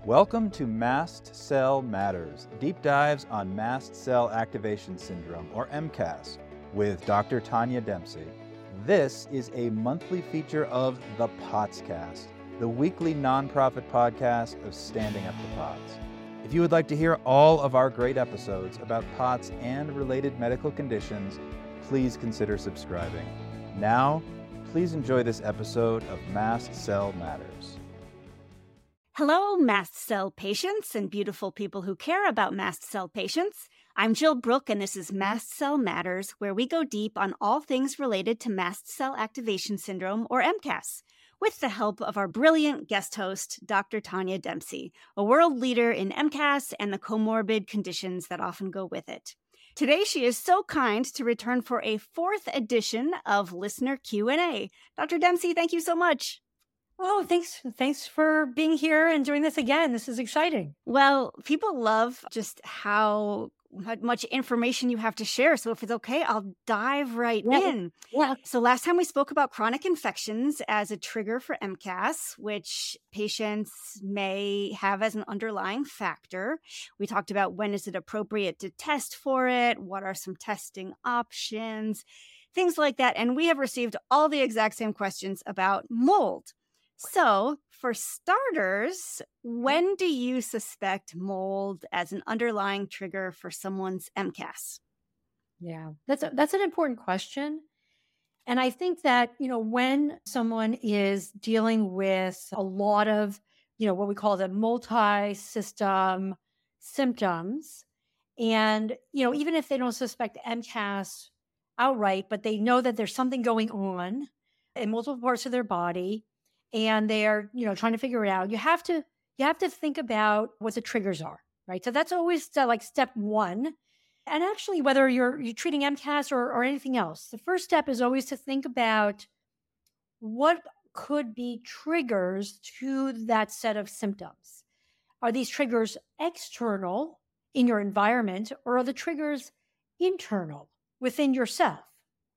Welcome to Mast Cell Matters, deep dives on mast cell activation syndrome, or MCAS, with Dr. Tanya Dempsey. This is a monthly feature of the Potscast, the weekly nonprofit podcast of Standing Up to POTS. If you would like to hear all of our great episodes about POTS and related medical conditions, please consider subscribing. Now, please enjoy this episode of Mast Cell Matters. Hello, mast cell patients and beautiful people who care about mast cell patients. I'm Jill Brooke, and this is Mast Cell Matters, where we go deep on all things related to mast cell activation syndrome, or MCAS, with the help of our brilliant guest host, Dr. Tanya Dempsey, a world leader in MCAS and the comorbid conditions that often go with it. Today, she is so kind to return for a fourth edition of Listener Q&A. Dr. Dempsey, thank you so much. Oh, thanks for being here and doing this again. This is exciting. Well, people love just how much information you have to share. So if it's okay, I'll dive right in. Yeah. So last time we spoke about chronic infections as a trigger for MCAS, which patients may have as an underlying factor. We talked about when is it appropriate to test for it, what are some testing options, things like that. And we have received all the exact same questions about mold. So, for starters, when do you suspect mold as an underlying trigger for someone's MCAS? Yeah, that's an important question. And I think that, when someone is dealing with a lot of, what we call the multi-system symptoms, and, even if they don't suspect MCAS outright, but they know that there's something going on in multiple parts of their body, and they are, trying to figure it out, you have to think about what the triggers are, right? So that's always like step one. And actually, whether you're treating MCAS or anything else, the first step is always to think about what could be triggers to that set of symptoms. Are these triggers external in your environment, or are the triggers internal within yourself?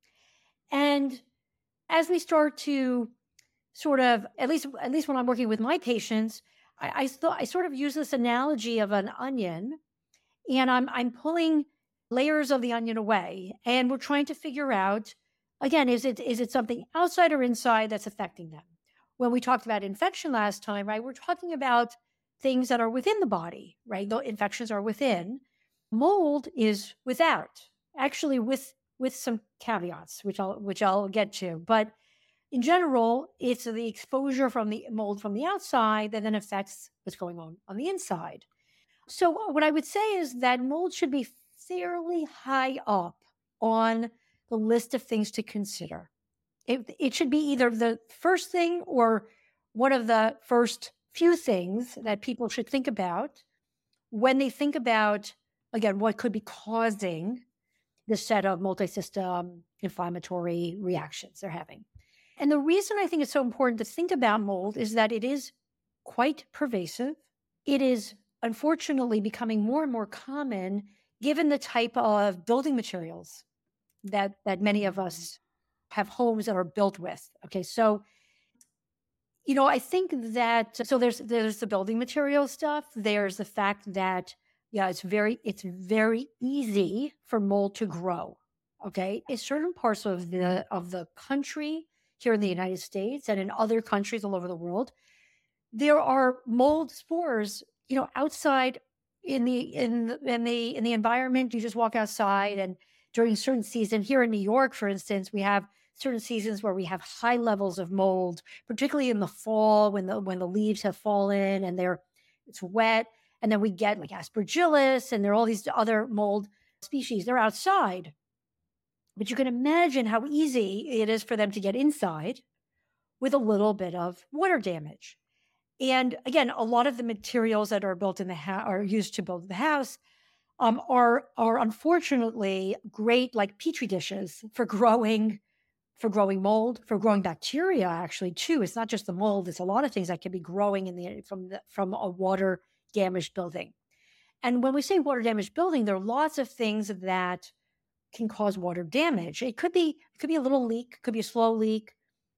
And as we start to sort of, at least when I'm working with my patients, I sort of use this analogy of an onion, and I'm pulling layers of the onion away, and we're trying to figure out, again, is it something outside or inside that's affecting them? When we talked about infection last time, right, we're talking about things that are within the body, right? The infections are within. Mold is without, actually with some caveats, which I'll get to, but in general, it's the exposure from the mold from the outside that then affects what's going on the inside. So what I would say is that mold should be fairly high up on the list of things to consider. It should be either the first thing or one of the first few things that people should think about when they think about, again, what could be causing this set of multi-system inflammatory reactions they're having. And the reason I think it's so important to think about mold is that it is quite pervasive. It is unfortunately becoming more and more common given the type of building materials that many of us have homes that are built with. Okay, so I think that there's the building material stuff. There's the fact that it's very easy for mold to grow. Okay, in certain parts of the country, here in the United States and in other countries all over the world, there are mold spores, outside in the environment. You just walk outside, and during certain seasons, here in New York, for instance, we have certain seasons where we have high levels of mold, particularly in the fall when the leaves have fallen and it's wet, and then we get like aspergillus, and there are all these other mold species. They're outside. But you can imagine how easy it is for them to get inside with a little bit of water damage. And again, a lot of the materials that are built in the house are used to build the house are unfortunately great, like petri dishes for growing mold, for growing bacteria. Actually, too, it's not just the mold; it's a lot of things that can be growing from a water damaged building. And when we say water damaged building, there are lots of things that can cause water damage. It could be a little leak, could be a slow leak,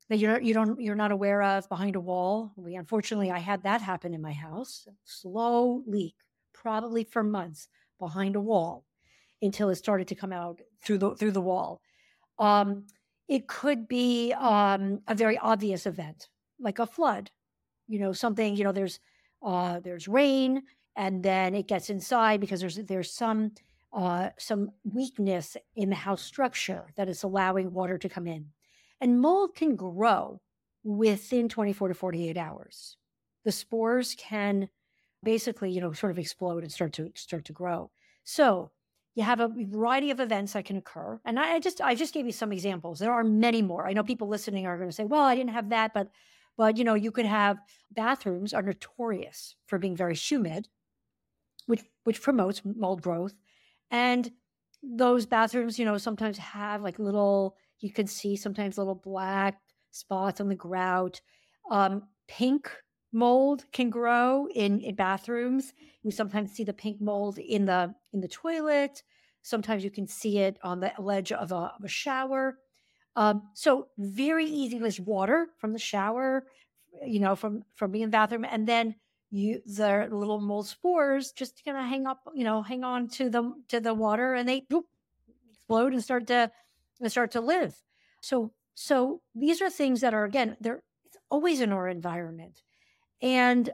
that you're not aware of behind a wall. Unfortunately, I had that happen in my house. Slow leak, probably for months behind a wall until it started to come out through the wall. It could be a very obvious event, like a flood. Something. There's rain, and then it gets inside because there's some weakness in the house structure that is allowing water to come in. And mold can grow within 24 to 48 hours. The spores can basically, sort of explode and start to grow. So you have a variety of events that can occur. And I just gave you some examples. There are many more. I know people listening are going to say, well, I didn't have that, but you could have bathrooms are notorious for being very humid, which promotes mold growth. And those bathrooms, sometimes have like you can see sometimes little black spots on the grout. Pink mold can grow in bathrooms. You sometimes see the pink mold in the toilet. Sometimes you can see it on the ledge of a shower. So very easy. There's water from the shower, from being in the bathroom, and then the little mold spores just kind of hang on to the water, and they explode and start to live. So these are things that are, again, it's always in our environment, and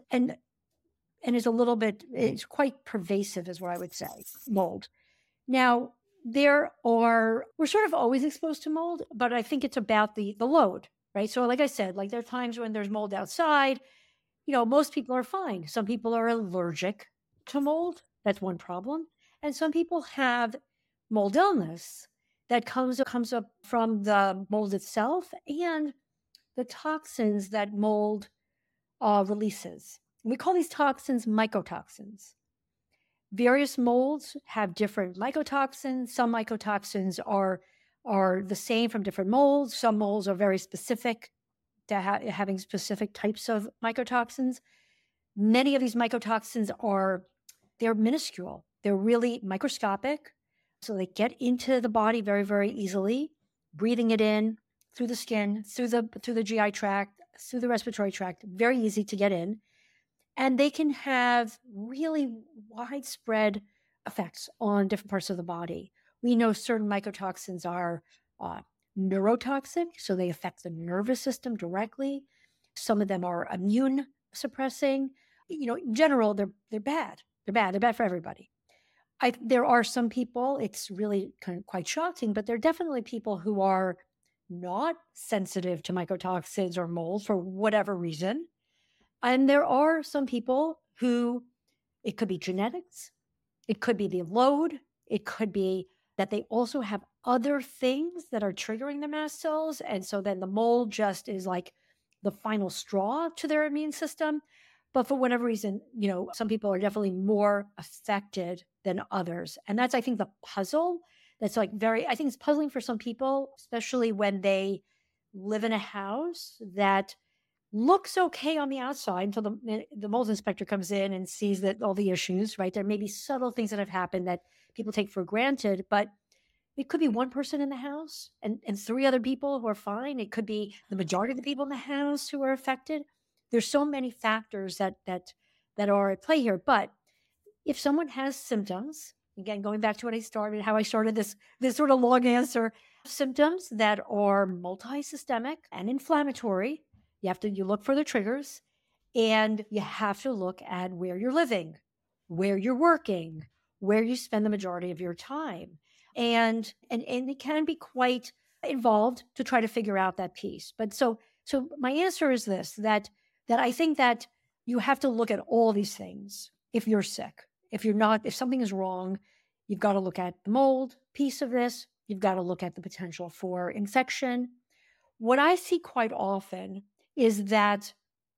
it's quite pervasive, is what I would say, mold. Now, we're sort of always exposed to mold, but I think it's about the load, right? So like I said, like there are times when there's mold outside, most people are fine. Some people are allergic to mold. That's one problem. And some people have mold illness that comes up from the mold itself and the toxins that mold releases. We call these toxins mycotoxins. Various molds have different mycotoxins. Some mycotoxins are the same from different molds. Some molds are very specific to having specific types of mycotoxins. Many of these mycotoxins they're minuscule. They're really microscopic. So they get into the body very, very easily, breathing it in through the skin, through the GI tract, through the respiratory tract, very easy to get in. And they can have really widespread effects on different parts of the body. We know certain mycotoxins are neurotoxic, so they affect the nervous system directly. Some of them are immune suppressing. In general, they're bad. They're bad for everybody. There are some people, it's really quite shocking, but there are definitely people who are not sensitive to mycotoxins or mold for whatever reason. And there are some people who, it could be genetics, it could be the load, it could be that they also have other things that are triggering the mast cells. And so then the mold just is like the final straw to their immune system. But for whatever reason, some people are definitely more affected than others. And that's, I think, the puzzle that's I think it's puzzling for some people, especially when they live in a house that looks okay on the outside until the mold inspector comes in and sees that all the issues, right? There may be subtle things that have happened that people take for granted, but it could be one person in the house and three other people who are fine. It could be the majority of the people in the house who are affected. There's so many factors that are at play here. But if someone has symptoms, again, going back to how I started this sort of long answer, symptoms that are multisystemic and inflammatory, you look for the triggers, and you have to look at where you're living, where you're working, where you spend the majority of your time. And it can be quite involved to try to figure out that piece. But so my answer is this, that I think that you have to look at all these things if you're sick. If something is wrong, you've got to look at the mold piece of this. You've got to look at the potential for infection. What I see quite often is that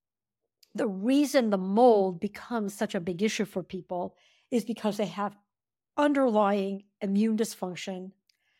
the reason the mold becomes such a big issue for people is because they have underlying immune dysfunction,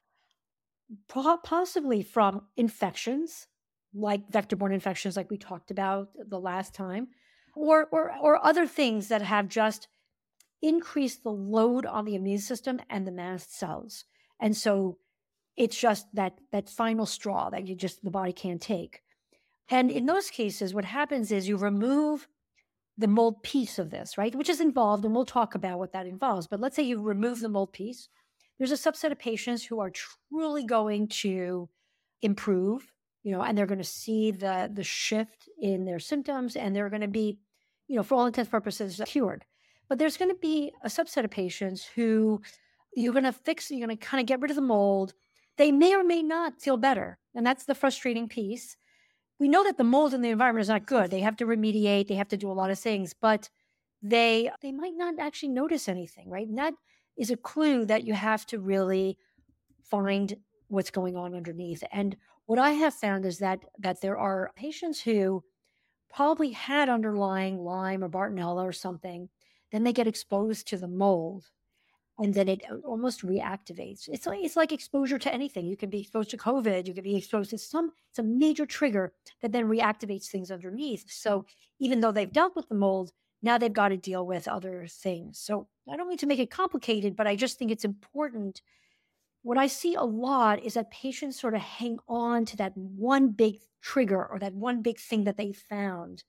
possibly from infections, like vector-borne infections like we talked about the last time, or other things that have just increased the load on the immune system and the mast cells. And so it's just that final straw that the body can't take. And in those cases, what happens is you remove the mold piece of this, right? Which is involved, and we'll talk about what that involves. But let's say you remove the mold piece. There's a subset of patients who are truly going to improve, and they're going to see the shift in their symptoms, and they're going to be, for all intents and purposes, cured. But there's going to be a subset of patients who you're going to kind of get rid of the mold. They may or may not feel better. And that's the frustrating piece. We know that the mold in the environment is not good. They have to remediate, they have to do a lot of things, but they might not actually notice anything, right? And that is a clue that you have to really find what's going on underneath. And what I have found is that there are patients who probably had underlying Lyme or Bartonella or something, then they get exposed to the mold, and then it almost reactivates. It's like exposure to anything. You can be exposed to COVID. You can be exposed to it's a major trigger that then reactivates things underneath. So even though they've dealt with the mold, now they've got to deal with other things. So I don't mean to make it complicated, but I just think it's important. What I see a lot is that patients sort of hang on to that one big trigger or that one big thing that they found.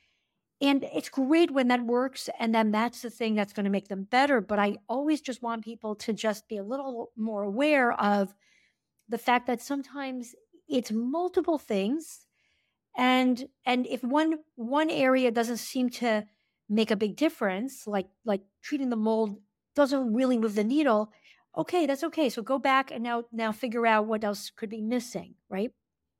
And it's great when that works, and then that's the thing that's going to make them better. But I always just want people to just be a little more aware of the fact that sometimes it's multiple things. And if one area doesn't seem to make a big difference, like treating the mold doesn't really move the needle, okay, that's okay. So go back and now figure out what else could be missing, right?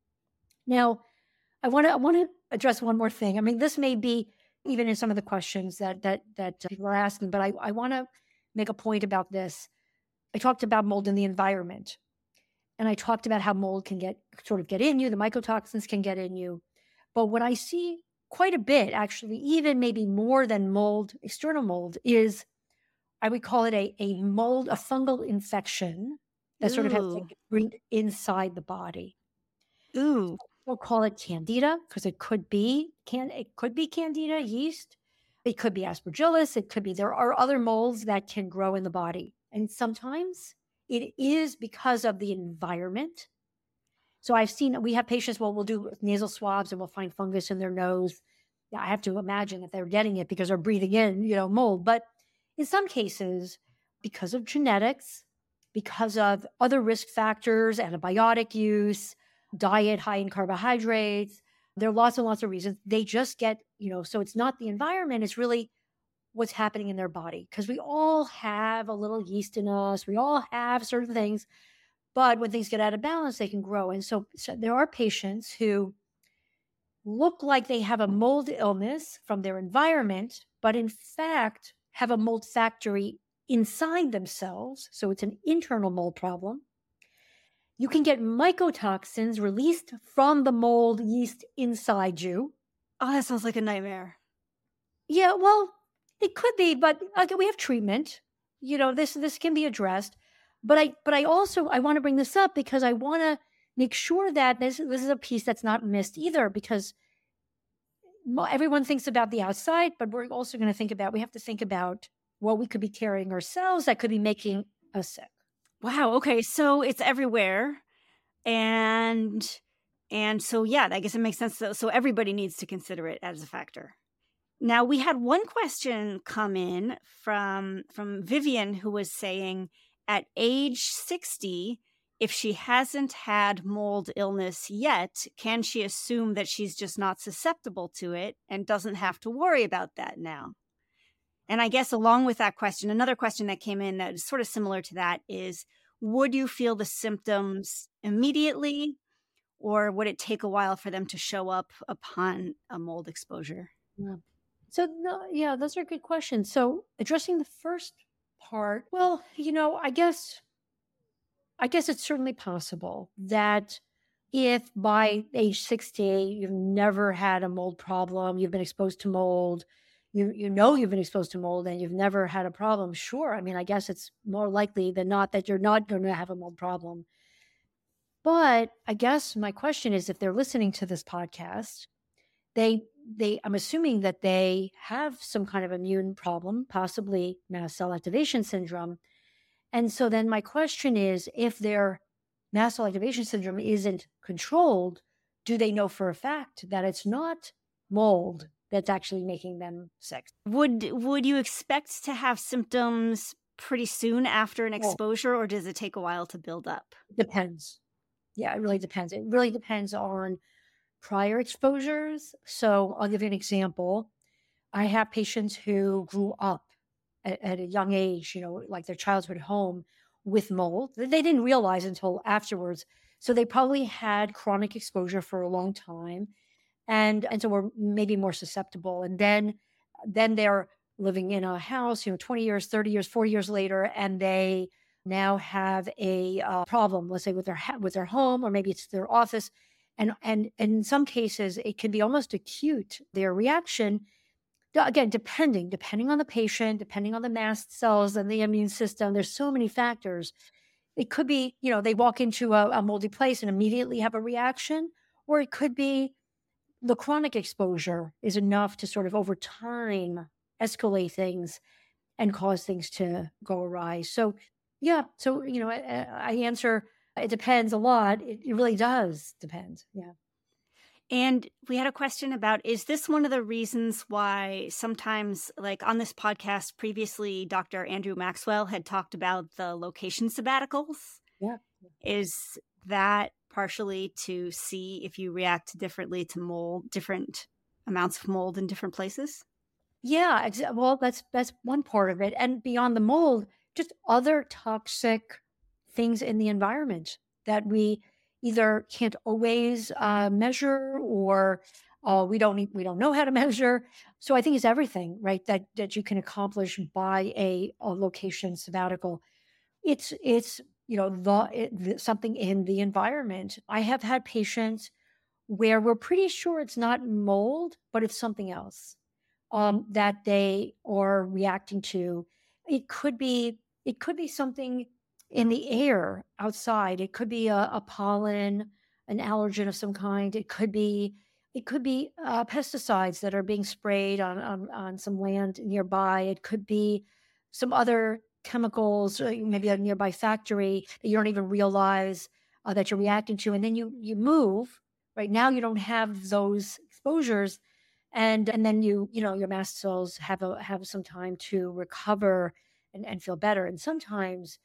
Now, I want to address one more thing. I mean, this may be even in some of the questions that people are asking, but I want to make a point about this. I talked about mold in the environment, and I talked about how mold can get in you, the mycotoxins can get in you. But what I see quite a bit, actually, even maybe more than mold, external mold, is I would call it a mold, a fungal infection that sort of has like inside the body. Ooh. We'll call it candida because it could be candida yeast. It could be aspergillus. There are other molds that can grow in the body. And sometimes it is because of the environment. So we have patients, we'll do nasal swabs and we'll find fungus in their nose. I have to imagine that they're getting it because they're breathing in, mold. But in some cases, because of genetics, because of other risk factors, antibiotic use, diet high in carbohydrates, there are lots and lots of reasons. They just get, so it's not the environment, it's really what's happening in their body. Because we all have a little yeast in us. We all have certain things. But when things get out of balance, they can grow. And so there are patients who look like they have a mold illness from their environment, but in fact have a mold factory inside themselves. So it's an internal mold problem. You can get mycotoxins released from the mold yeast inside you. Oh, that sounds like a nightmare. Yeah, well, it could be, but we have treatment. This can be addressed. But I want to bring this up because I want to make sure that this is a piece that's not missed either, because everyone thinks about the outside, but we're also going to we have to think about what we could be carrying ourselves that could be making us sick. Wow. Okay. So it's everywhere. And so, yeah, I guess it makes sense. So everybody needs to consider it as a factor. Now, we had one question come in from Vivian, who was saying at age 60, if she hasn't had mold illness yet, can she assume that she's just not susceptible to it and doesn't have to worry about that now? And I guess along with that question, another question that came in that is sort of similar to that is, would you feel the symptoms immediately, or would it take a while for them to show up upon a mold exposure? Yeah. So, no, those are good questions. So addressing the first part, well, I guess it's certainly possible that if by age 60, you've never had a mold problem, you've been exposed to mold, you've been exposed to mold and you've never had a problem. Sure. I mean, I guess it's more likely than not that you're not going to have a mold problem. But I guess my question is, if they're listening to this podcast, I'm assuming that they have some kind of immune problem, possibly mast cell activation syndrome. And so then my question is, if their mast cell activation syndrome isn't controlled, do they know for a fact that it's not mold that's actually making them sick? Would you expect to have symptoms pretty soon after an Well, exposure, or does it take a while to build up? it depends. Yeah, it really depends. It really depends on prior exposures. So I'll give you an example. I have patients who grew up at a young age, like their childhood home with mold. They didn't realize until afterwards. So they probably had chronic exposure for a long time, and so we're maybe more susceptible. And then they're living in a house, 20 years, 30 years, 40 years later, and they now have a problem, let's say with their home, or maybe it's their office. And in some cases, it can be almost acute, their reaction. Again, depending on the patient, depending on the mast cells and the immune system. There's so many factors. It could be, they walk into a moldy place and immediately have a reaction, or it could be the chronic exposure is enough to sort of over time escalate things and cause things to go awry. So, yeah. So, I answer, it depends a lot. It really does depend. Yeah. And we had a question about, is this one of the reasons why sometimes, like on this podcast previously, Dr. Andrew Maxwell had talked about the location sabbaticals? Yeah. Is that partially to see if you react differently to mold, different amounts of mold in different places? Yeah, well, that's one part of it. And beyond the mold, just other toxic things in the environment that we either can't always measure, or we don't know how to measure. So I think it's everything, right? That you can accomplish by a location sabbatical. It's something in the environment. I have had patients where we're pretty sure it's not mold, but it's something else that they are reacting to. It could be something in the air outside. It could be a pollen, an allergen of some kind. It could be pesticides that are being sprayed on some land nearby. It could be some other chemicals, maybe a nearby factory that you don't even realize that you're reacting to, and then you move. Right now, you don't have those exposures, and then your mast cells have some time to recover and feel better. And sometimes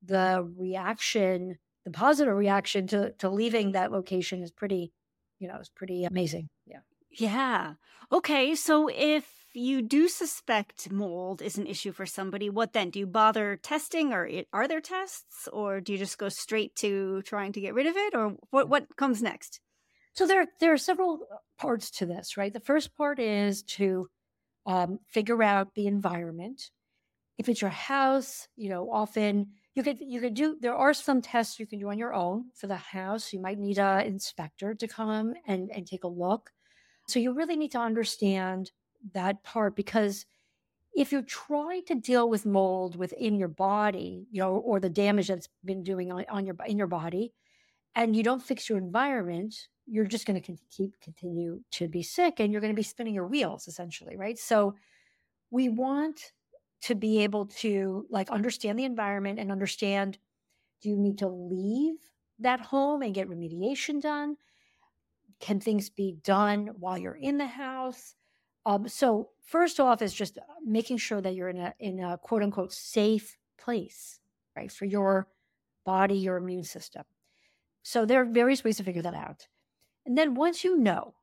the positive reaction to leaving that location is pretty amazing. Yeah. Yeah. Okay. So if you do suspect mold is an issue for somebody, what then? Do you bother testing, or are there tests, or do you just go straight to trying to get rid of it, or what comes next? So there are several parts to this, right? The first part is to figure out the environment. If it's your house, often you could do. There are some tests you can do on your own for the house. You might need an inspector to come and take a look. So you really need to understand that part, because if you try to deal with mold within your body, or the damage that's been doing in your body, and you don't fix your environment, you're just going to continue to be sick, and you're going to be spinning your wheels essentially, right? So we want to be able to understand the environment and understand, do you need to leave that home and get remediation done? Can things be done while you're in the house? So first off is just making sure that you're in a quote unquote safe place, right, for your body, your immune system. So there are various ways to figure that out. And then once you know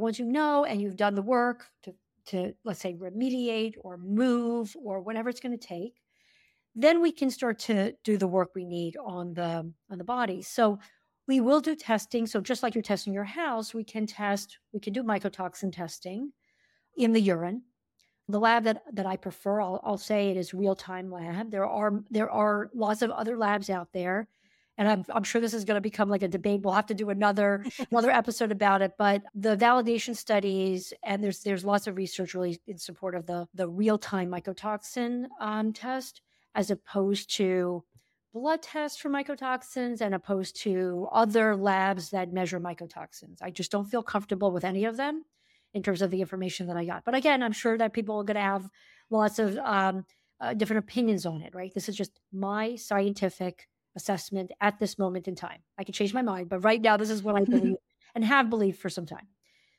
and you've done the work to let's say remediate or move or whatever it's going to take, then we can start to do the work we need on the body. So we will do testing. So just like you're testing your house, we can do mycotoxin testing in the urine. The lab that I prefer, I'll say it is Real Time Lab. There are lots of other labs out there, and I'm sure this is going to become like a debate. We'll have to do another episode about it. But the validation studies, and there's lots of research really in support of the real time mycotoxin test, as opposed to blood tests for mycotoxins, and opposed to other labs that measure mycotoxins. I just don't feel comfortable with any of them in terms of the information that I got. But again, I'm sure that people are going to have lots of different opinions on it, right? This is just my scientific assessment at this moment in time. I can change my mind, but right now, this is what I believe and have believed for some time.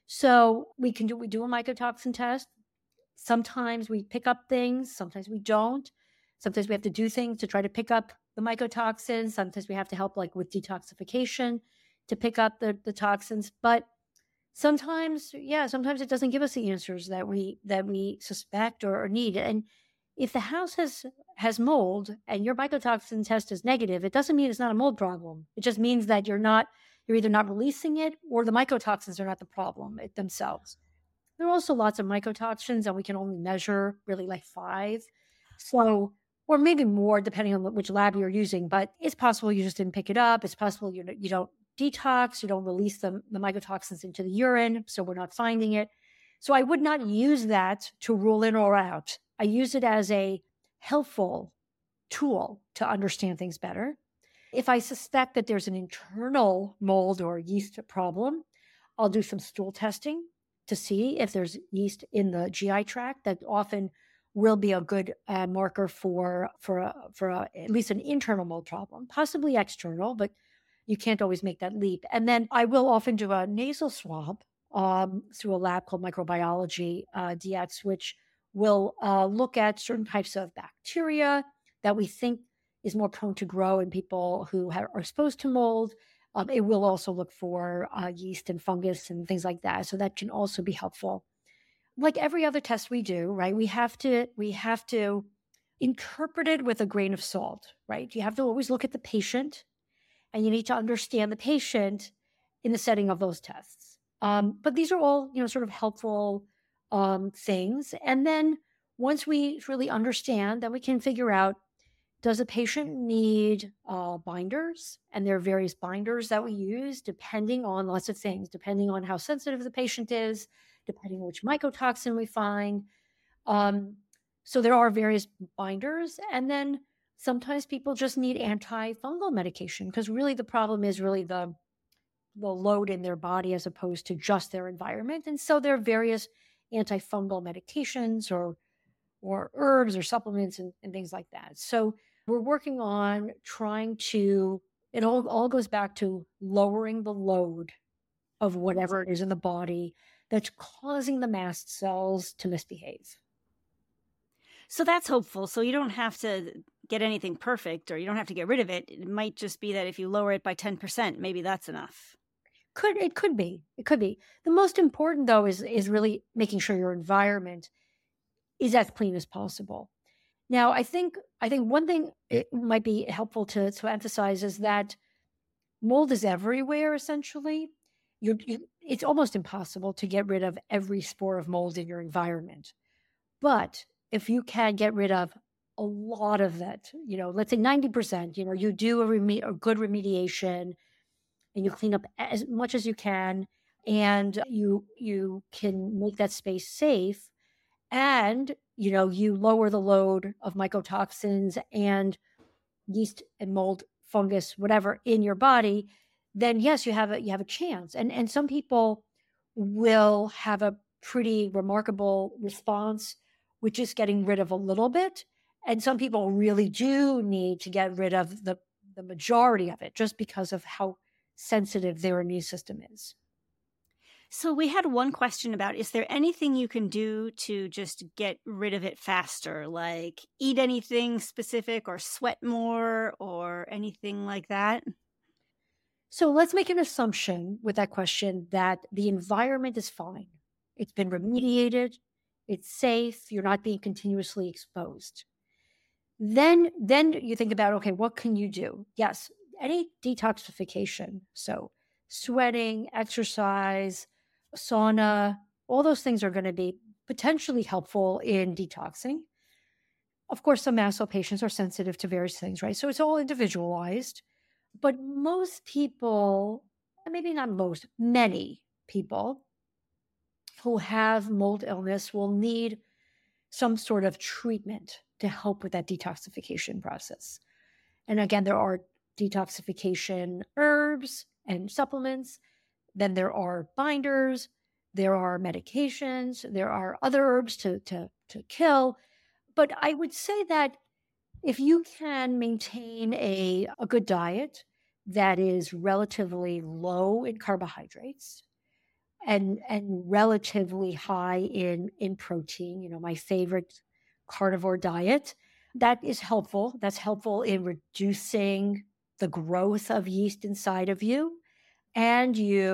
So we do a mycotoxin test. Sometimes we pick up things, sometimes we don't. Sometimes we have to do things to try to pick up the mycotoxins. Sometimes we have to help like with detoxification to pick up the toxins. But sometimes it doesn't give us the answers that we suspect or need. And if the house has mold and your mycotoxin test is negative, it doesn't mean it's not a mold problem. It just means that you're either not releasing it, or the mycotoxins are not the problem themselves. There are also lots of mycotoxins, and we can only measure really like 5. So, or maybe more depending on which lab you're using, but it's possible you just didn't pick it up. It's possible you don't detox, you don't release the mycotoxins into the urine, so we're not finding it. So I would not use that to rule in or out. I use it as a helpful tool to understand things better. If I suspect that there's an internal mold or yeast problem, I'll do some stool testing to see if there's yeast in the GI tract. That often will be a good marker for at least an internal mold problem, possibly external, but you can't always make that leap. And then I will often do a nasal swab through a lab called Microbiology DX, which will look at certain types of bacteria that we think is more prone to grow in people who are exposed to mold. It will also look for yeast and fungus and things like that. So that can also be helpful. Like every other test we do, right? We have to interpret it with a grain of salt, right? You have to always look at the patient, and you need to understand the patient in the setting of those tests. But these are all, sort of helpful things. And then once we really understand, then we can figure out, does a patient need binders? And there are various binders that we use depending on lots of things, depending on how sensitive the patient is, depending on which mycotoxin we find. So there are various binders. And then sometimes people just need antifungal medication, because really the problem is really the load in their body as opposed to just their environment. And so there are various antifungal medications or herbs or supplements and things like that. So we're working on trying to, it all goes back to lowering the load of whatever it is in the body that's causing the mast cells to misbehave. So that's hopeful. So you don't have to get anything perfect, or you don't have to get rid of it. It might just be that if you lower it by 10%, maybe that's enough. It could be. The most important though is really making sure your environment is as clean as possible. Now, I think one thing it might be helpful to emphasize is that mold is everywhere. Essentially, it's almost impossible to get rid of every spore of mold in your environment. But if you can get rid of a lot of it, let's say 90%, you do a good remediation, and you clean up as much as you can, and you can make that space safe, and you lower the load of mycotoxins and yeast and mold, fungus, whatever in your body, then yes, you have a chance. And some people will have a pretty remarkable response with just getting rid of a little bit. And some people really do need to get rid of the majority of it, just because of how sensitive their immune system is. So we had one question about, is there anything you can do to just get rid of it faster? Like eat anything specific or sweat more or anything like that? So let's make an assumption with that question that the environment is fine. It's been remediated. It's safe. You're not being continuously exposed. Then you think about, okay, what can you do? Yes, any detoxification. So sweating, exercise, sauna, all those things are going to be potentially helpful in detoxing. Of course, some mast cell patients are sensitive to various things, right? So it's all individualized. But most people, maybe not most, many people who have mold illness will need some sort of treatment to help with that detoxification process. And again, there are detoxification herbs and supplements. Then there are binders, there are medications, there are other herbs to kill. But I would say that if you can maintain a good diet that is relatively low in carbohydrates and relatively high in protein, my favorite carnivore diet. That is helpful. That's helpful in reducing the growth of yeast inside of you. And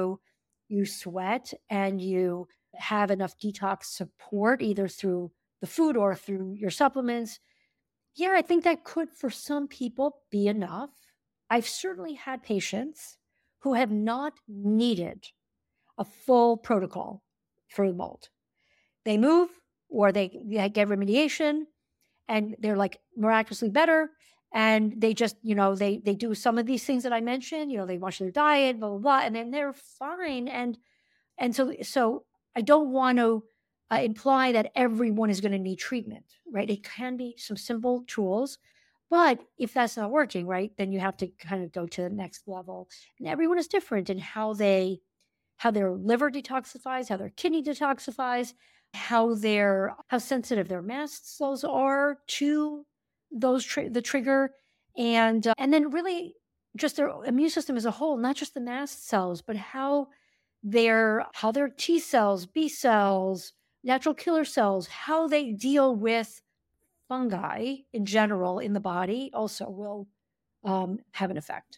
you sweat and you have enough detox support either through the food or through your supplements. Yeah, I think that could, for some people, be enough. I've certainly had patients who have not needed a full protocol for the mold. They move or they get remediation and they're like miraculously better. And they just, they do some of these things that I mentioned, they watch their diet, blah, blah, blah, and then they're fine. And so I don't want to imply that everyone is going to need treatment, right? It can be some simple tools, but if that's not working, right, then you have to kind of go to the next level. And everyone is different in how their liver detoxifies, how their kidney detoxifies, how sensitive their mast cells are to the trigger, and then really just their immune system as a whole, not just the mast cells, but how their T cells, B cells, natural killer cells, how they deal with fungi in general in the body also will have an effect.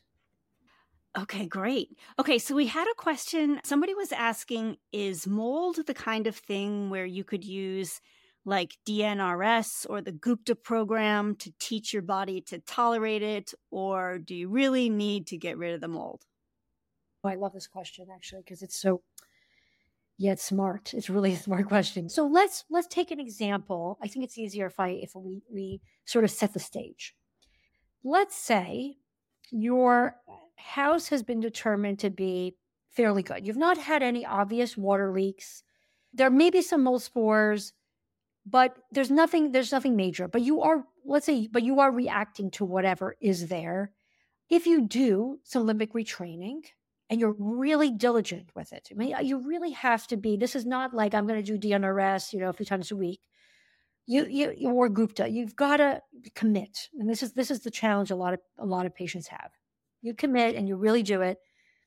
Okay, great. Okay, so we had a question. Somebody was asking, is mold the kind of thing where you could use like DNRS or the Gupta program to teach your body to tolerate it, or do you really need to get rid of the mold? Oh, I love this question actually because it's so, it's smart. It's really a smart question. So let's take an example. I think it's easier if we sort of set the stage. Let's say your house has been determined to be fairly good. You've not had any obvious water leaks. There may be some mold spores, but there's nothing major. But you are reacting to whatever is there. If you do some limbic retraining and you're really diligent with it, I mean, you really have to be. This is not like I'm going to do DNRS, a few times a week. You or Gupta, you've got to commit, and this is the challenge a lot of patients have. You commit and you really do it.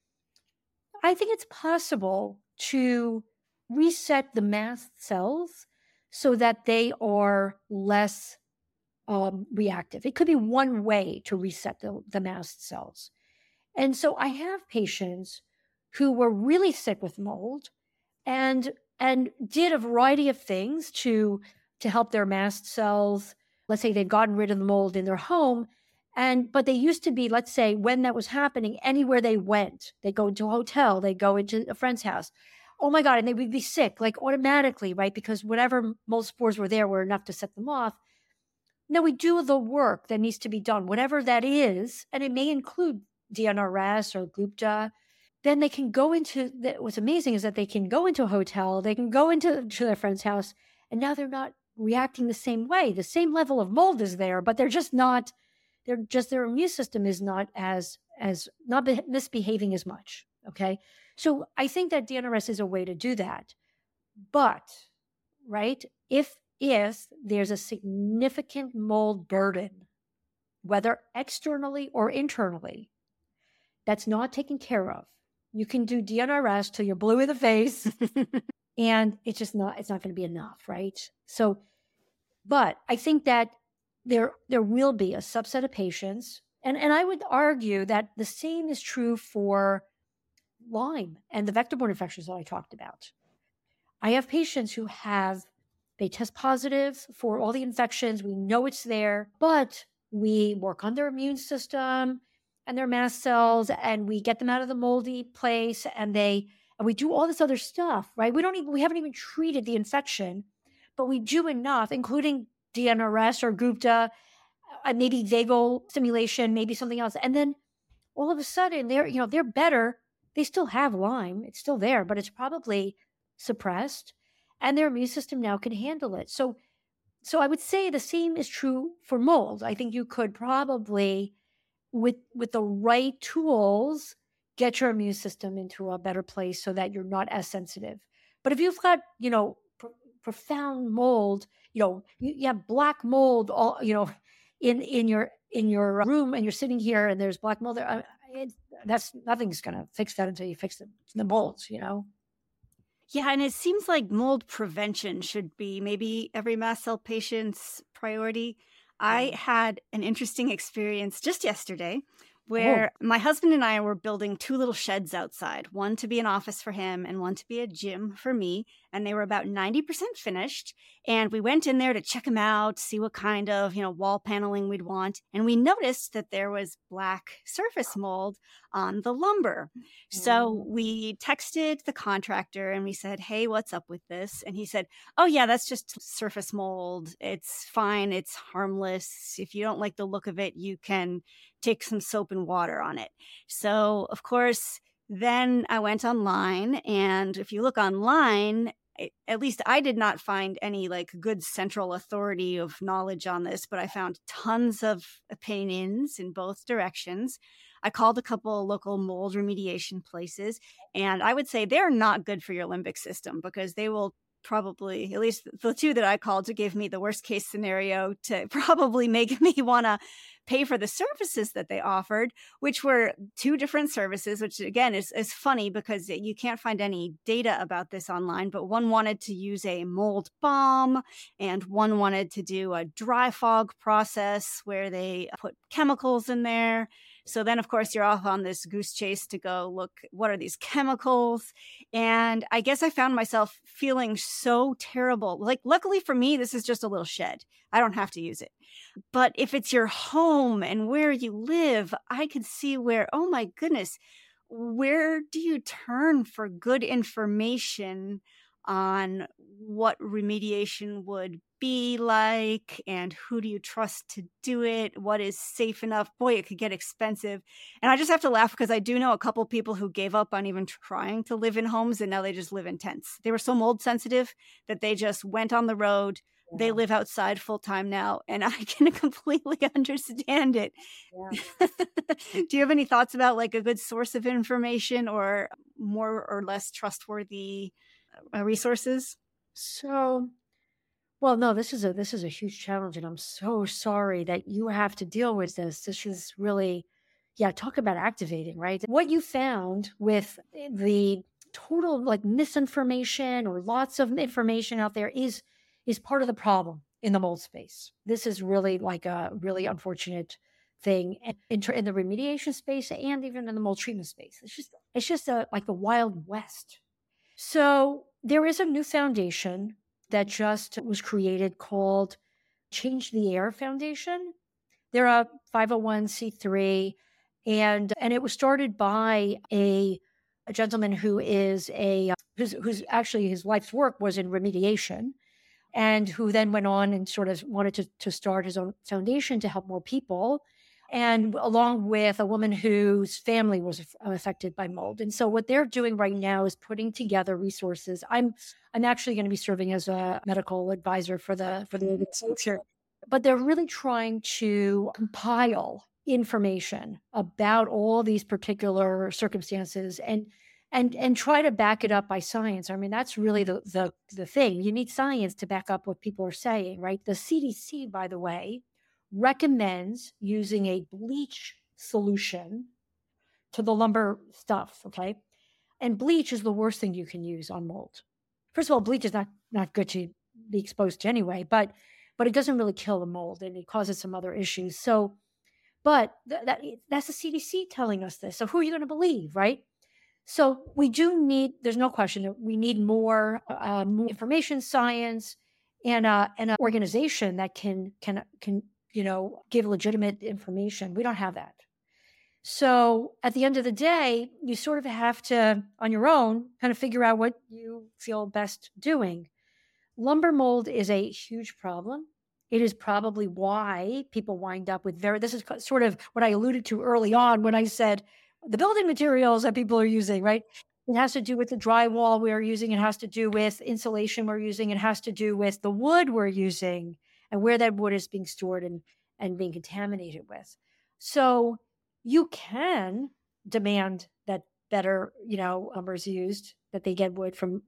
I think it's possible to reset the mast cells so that they are less reactive. It could be one way to reset the mast cells. And so I have patients who were really sick with mold and did a variety of things to help their mast cells. Let's say they'd gotten rid of the mold in their home, but they used to be, let's say, when that was happening, anywhere they went, they go into a hotel, they go into a friend's house. Oh my God, and they would be sick, like automatically, right? Because whatever mold spores were there were enough to set them off. Now we do the work that needs to be done, whatever that is, and it may include DNRS or Gupta. Then they can go into, what's amazing is that they can go into a hotel, they can go into their friend's house, and now they're not reacting the same way. The same level of mold is there, but their immune system is not not misbehaving as much. Okay. So I think that DNRS is a way to do that. But, right, if there's a significant mold burden, whether externally or internally, that's not taken care of, you can do DNRS till you're blue in the face. And it's not going to be enough, right? So, but I think that there will be a subset of patients, and I would argue that the same is true for Lyme and the vector-borne infections that I talked about. I have patients who they test positive for all the infections. We know it's there, but we work on their immune system and their mast cells, and we get them out of the moldy place, and we do all this other stuff, right? We haven't even treated the infection, but we do enough, including DNRS or Gupta, maybe vagal stimulation, maybe something else. And then all of a sudden they're better. They still have Lyme. It's still there, but it's probably suppressed, and their immune system now can handle it. So I would say the same is true for mold. I think you could probably, with the right tools, get your immune system into a better place so that you're not as sensitive. But if you've got, profound mold, you have black mold all, in your room, and you're sitting here and there's black mold there, it, that's nothing's going to fix that until you fix the molds, Yeah, and it seems like mold prevention should be maybe every mast cell patient's priority. I Yeah. had an interesting experience just yesterday Oh, where my husband and I were building two little sheds outside, one to be an office for him and one to be a gym for me. And they were about 90% finished. And we went in there to check them out, see what kind of, wall paneling we'd want. And we noticed that there was black surface mold on the lumber. So mm, we texted the contractor and we said, "Hey, what's up with this?" And he said, "Oh, yeah, that's just surface mold. It's fine. It's harmless. If you don't like the look of it, you can take some soap and water on it." So, of course, then I went online. And if you look online, at least I did not find any like good central authority of knowledge on this, but I found tons of opinions in both directions. I called a couple local mold remediation places, and I would say they're not good for your limbic system because they will probably, at least the two that I called to give me the worst case scenario, to probably make me want to pay for the services that they offered, which were two different services, which again is funny because you can't find any data about this online. But one wanted to use a mold bomb, and one wanted to do a dry fog process where they put chemicals in there. So then, of course, you're off on this goose chase to go look, what are these chemicals? And I guess I found myself feeling so terrible. Like, luckily for me, this is just a little shed. I don't have to use it. But if it's your home and where you live, I could see where, oh my goodness, where do you turn for good information on what remediation would be like, and who do you trust to do it? What is safe enough? Boy, it could get expensive. And I just have to laugh because I do know a couple people who gave up on even trying to live in homes, and now they just live in tents. They were so mold sensitive that they just went on the road. They yeah, live outside full time now, and I can completely understand it. yeah. Do you have any thoughts about like a good source of information or more or less trustworthy resources? So, well, no, this is a huge challenge, and I'm so sorry that you have to deal with this. This is really, yeah, talk about activating, right? What you found with the total like misinformation or lots of information out there is part of the problem in the mold space. This is really like a really unfortunate thing in the remediation space and even in the mold treatment space. It's just like the Wild West. So there is a new foundation that just was created called Change the Air Foundation. They're a 501c3, and it was started by a gentleman who's actually his life's work was in remediation, and who then went on and sort of wanted to start his own foundation to help more people, and along with a woman whose family was affected by mold. And so what they're doing right now is putting together resources. I'm actually going to be serving as a medical advisor for the organization, but they're really trying to compile information about all these particular circumstances and try to back it up by science. I mean, that's really the thing. You need science to back up what people are saying, right? The CDC, by the way, recommends using a bleach solution to the lumber stuff, okay? And bleach is the worst thing you can use on mold. First of all, bleach is not good to be exposed to anyway, but it doesn't really kill the mold, and it causes some other issues. So, but that's the CDC telling us this. So who are you going to believe, right? So we do need. There's no question that we need more information science and an organization that can give legitimate information. We don't have that. So at the end of the day, you sort of have to, on your own, kind of figure out what you feel best doing. Lumber mold is a huge problem. It is probably why people wind up with this is sort of what I alluded to early on when I said the building materials that people are using, right? It has to do with the drywall we're using. It has to do with insulation we're using. It has to do with the wood we're using and where that wood is being stored and being contaminated with. So you can demand that better, lumber is used, that they get wood from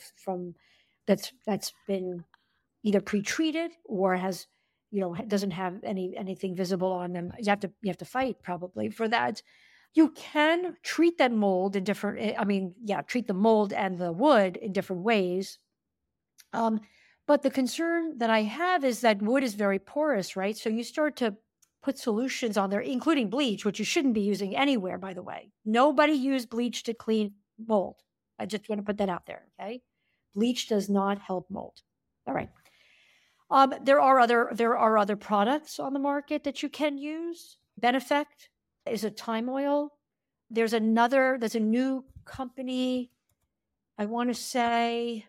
that's been either pre-treated or has, doesn't have anything visible on them. You have to fight probably for that. You can treat that mold in different, treat the mold and the wood in different ways. But the concern that I have is that wood is very porous, right? So you start to put solutions on there, including bleach, which you shouldn't be using anywhere, by the way. Nobody used bleach to clean mold. I just want to put that out there, okay? Bleach does not help mold. All right. There are other products on the market that you can use. Benefect is a thyme oil. There's a new company, I want to say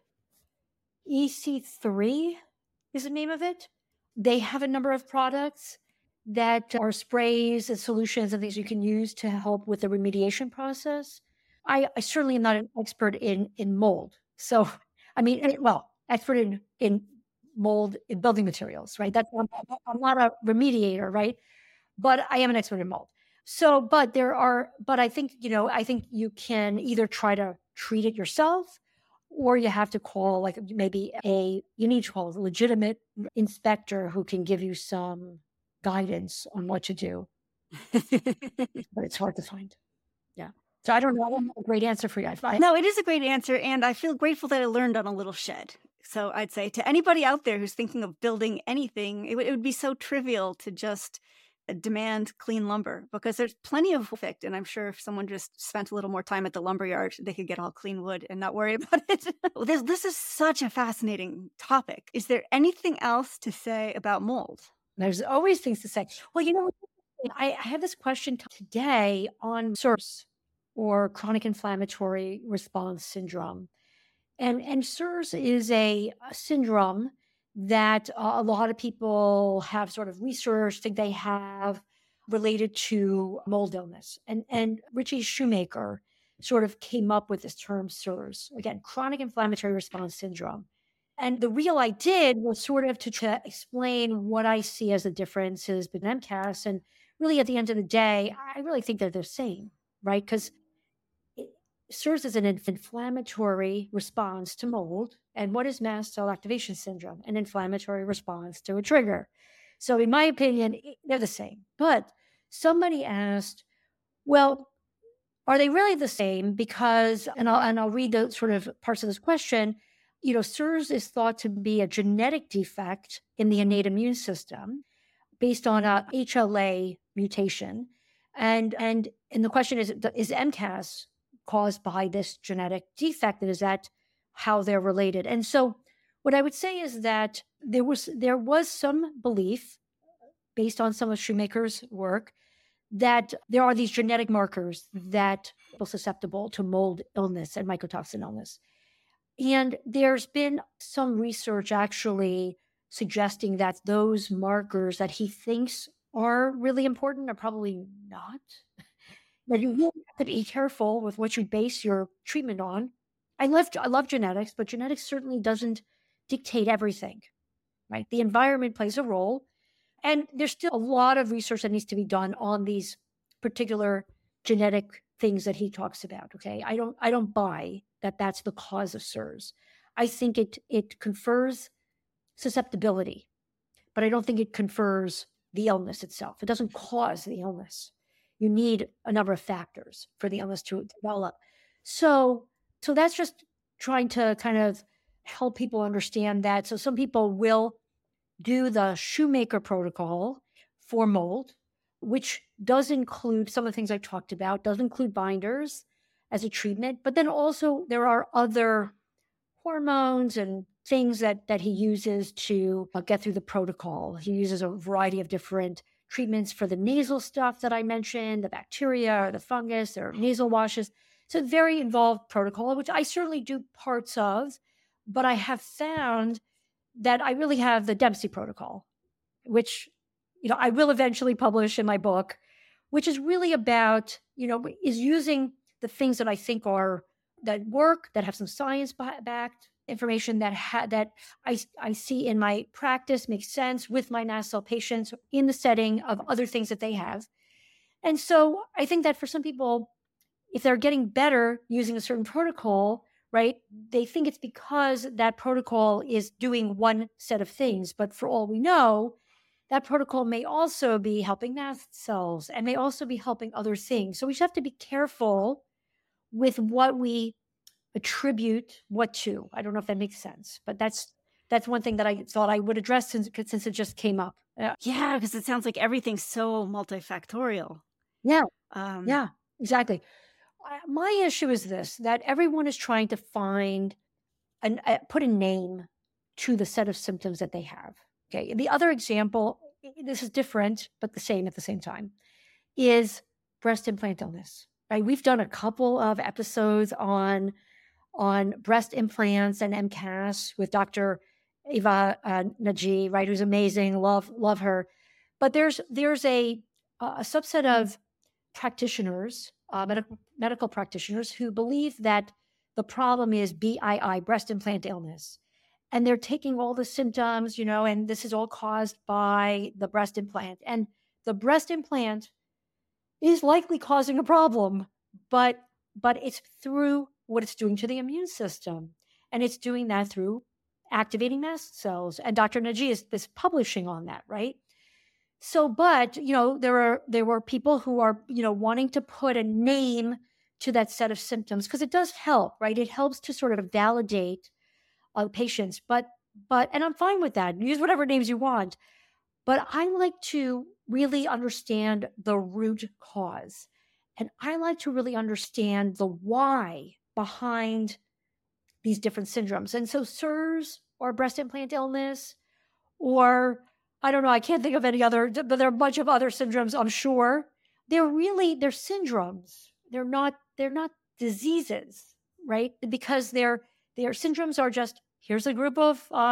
EC3 is the name of it. They have a number of products that are sprays and solutions and things you can use to help with the remediation process. I certainly am not an expert in mold. So, expert in mold in building materials, right? I'm not a remediator, right? But I am an expert in mold. So, but I think you can either try to treat it yourself, or you have to call you need to call a legitimate inspector who can give you some guidance on what to do. But it's hard to find. Yeah. So I don't know. I don't have a great answer for you. No, it is a great answer. And I feel grateful that I learned on a little shed. So I'd say to anybody out there who's thinking of building anything, it would be so trivial to just demand clean lumber, because there's plenty of effect. And I'm sure if someone just spent a little more time at the lumberyard, they could get all clean wood and not worry about it. This is such a fascinating topic. Is there anything else to say about mold? There's always things to say. Well, I had this question today on CIRS, or chronic inflammatory response syndrome. And CIRS is a syndrome that a lot of people have sort of researched, think they have, related to mold illness. And Richie Shoemaker sort of came up with this term CIRS, again, chronic inflammatory response syndrome. And the real I did was sort of to explain what I see as the differences between MCAS. And really, at the end of the day, I really think they're the same, right? Because CIRS is an inflammatory response to mold. And what is mast cell activation syndrome? An inflammatory response to a trigger. So in my opinion, they're the same. But somebody asked, well, are they really the same? Because, and I'll read the sort of parts of this question, CIRS is thought to be a genetic defect in the innate immune system based on a HLA mutation. And the question is MCAS caused by this genetic defect, and is that how they're related? And so what I would say is that there was some belief based on some of Shoemaker's work that there are these genetic markers that are susceptible to mold illness and mycotoxin illness. And there's been some research actually suggesting that those markers that he thinks are really important are probably not. But you really have to be careful with what you base your treatment on. I love genetics, but genetics certainly doesn't dictate everything, right? The environment plays a role. And there's still a lot of research that needs to be done on these particular genetic things that he talks about, okay? I don't buy that that's the cause of CIRS. I think it confers susceptibility, but I don't think it confers the illness itself. It doesn't cause the illness. You need a number of factors for the illness to develop. So that's just trying to kind of help people understand that. So some people will do the Shoemaker protocol for mold, which does include some of the things I talked about, does include binders as a treatment, but then also there are other hormones and things that he uses to get through the protocol. He uses a variety of different treatments for the nasal stuff that I mentioned, the bacteria or the fungus or nasal washes. So very involved protocol, which I certainly do parts of, but I have found that I really have the Dempsey protocol, which, I will eventually publish in my book, which is really about, is using the things that I think that work, that have some science-backed information that I see in my practice makes sense with my mast cell patients in the setting of other things that they have. And so I think that for some people, if they're getting better using a certain protocol, right, they think it's because that protocol is doing one set of things. But for all we know, that protocol may also be helping mast cells and may also be helping other things. So we just have to be careful with what we attribute what to. I don't know if that makes sense, but that's one thing that I thought I would address since it just came up. Yeah, because it sounds like everything's so multifactorial. Yeah, yeah, exactly. My issue is this, that everyone is trying to find put a name to the set of symptoms that they have. Okay. The other example, this is different, but the same at the same time, is breast implant illness. Right? We've done a couple of episodes on breast implants and MCAS with Dr. Eva Naji, right? Who's amazing. Love her. But there's a subset of practitioners, medical practitioners, who believe that the problem is BII, breast implant illness. And they're taking all the symptoms, and this is all caused by the breast implant. And the breast implant is likely causing a problem, but it's through what it's doing to the immune system. And it's doing that through activating mast cells. And Dr. Naji is publishing on that, right? So, but, there were people who are, wanting to put a name to that set of symptoms, because it does help, right? It helps to sort of validate patients, but, and I'm fine with that. Use whatever names you want. But I like to really understand the root cause. And I like to really understand the why behind these different syndromes. And so SIRS, or breast implant illness, or I don't know, I can't think of any other, but there are a bunch of other syndromes, I'm sure. They're syndromes. They're not diseases, right? Because their syndromes are just, here's a group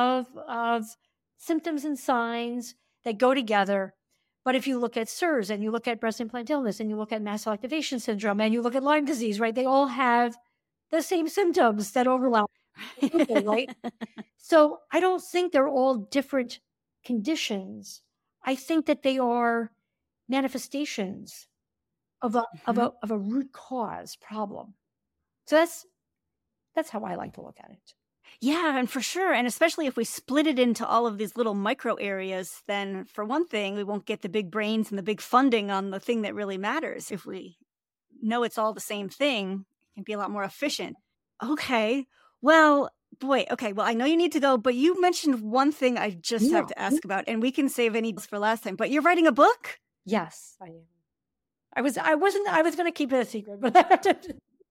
of symptoms and signs that go together. But if you look at SIRS, and you look at breast implant illness, and you look at mast cell activation syndrome, and you look at Lyme disease, right? They all have the same symptoms that overlap, right? So I don't think they're all different conditions. I think that they are manifestations of a root cause problem. So that's how I like to look at it. Yeah, and for sure. And especially if we split it into all of these little micro areas, then for one thing, we won't get the big brains and the big funding on the thing that really matters. If we know it's all the same thing, it can be a lot more efficient. Okay. Well, boy. Okay. Well, I know you need to go, but you mentioned one thing I just have to ask about, and we can save any for last time. But you're writing a book? Yes, I am. I was going to keep it a secret, but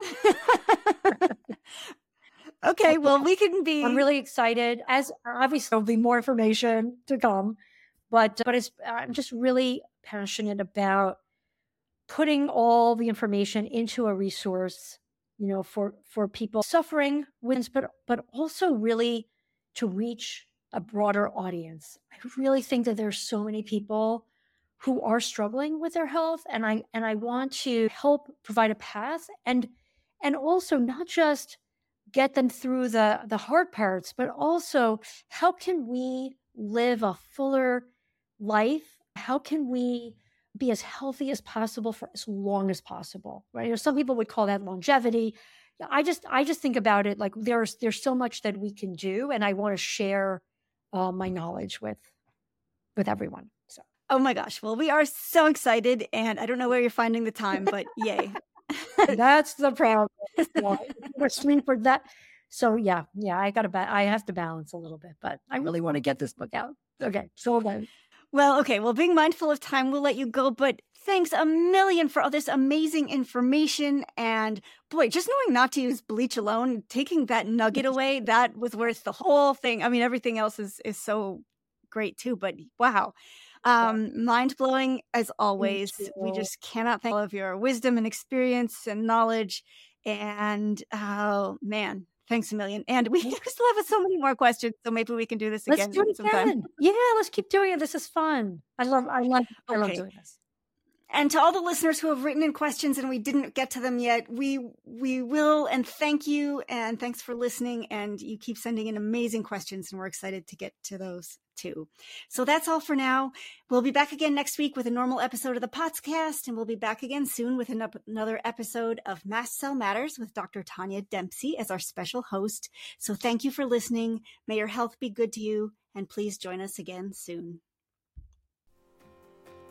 okay. Well, we can be. I'm really excited. As obviously there'll be more information to come, but I'm just really passionate about putting all the information into a resource, for people suffering with, but also really to reach a broader audience. I really think that there's so many people who are struggling with their health, and I want to help provide a path, and also not just get them through the hard parts, but also how can we live a fuller life? How can we be as healthy as possible for as long as possible, right? Some people would call that longevity. I just think about it like there's so much that we can do, and I want to share my knowledge with everyone. So. Oh my gosh! Well, we are so excited, and I don't know where you're finding the time, but yay! That's the problem. We're sweet for that. So yeah, I have to balance a little bit, but I really want to get this book out. Okay, so then. Well, okay. Well, being mindful of time, we'll let you go. But thanks a million for all this amazing information. And boy, just knowing not to use bleach alone, taking that nugget away, that was worth the whole thing. I mean, everything else is so great too. But wow. Mind-blowing as always. We just cannot thank all of your wisdom and experience and knowledge. And oh, man. Thanks a million. And we still have so many more questions, so maybe we can do this again sometime. Yeah, let's keep doing it. This is fun. I love doing this. And to all the listeners who have written in questions and we didn't get to them yet, we will, and thank you, and thanks for listening. And you keep sending in amazing questions, and we're excited to get to those too. So that's all for now. We'll be back again next week with a normal episode of the podcast, and we'll be back again soon with another episode of Mast Cell Matters with Dr. Tanya Dempsey as our special host. So thank you for listening. May your health be good to you, and please join us again soon.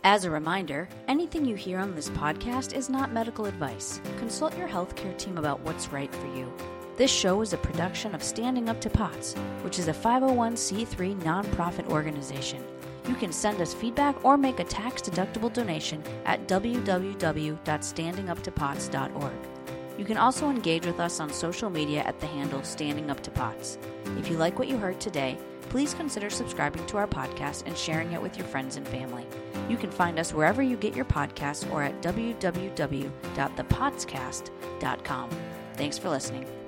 As a reminder, anything you hear on this podcast is not medical advice. Consult your healthcare team about what's right for you. This show is a production of Standing Up to POTS, which is a 501c3 nonprofit organization. You can send us feedback or make a tax-deductible donation at www.standinguptopots.org. You can also engage with us on social media at the handle Standing Up to POTS. If you like what you heard today, please consider subscribing to our podcast and sharing it with your friends and family. You can find us wherever you get your podcasts or at www.thepotscast.com. Thanks for listening.